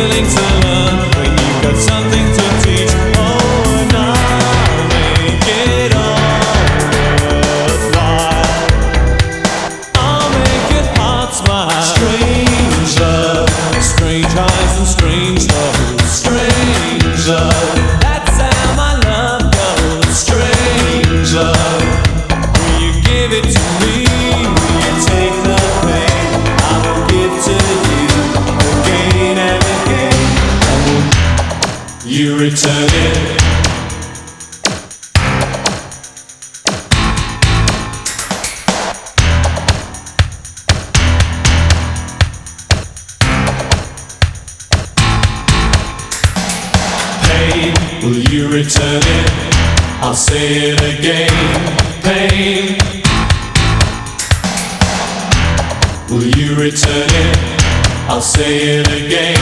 willing to learn when you've got something to teach. Oh, and I'll make it all worthwhile. I'll make your heart smile. Strange love, strange eyes and strange love. Strange love, that's how my love goes. Strange love, will you give it to me? Will you take the pain I will give to you again and again? And will you return it? Pain, will you return it? I'll say it again. Pain, will you return it? I'll say it again.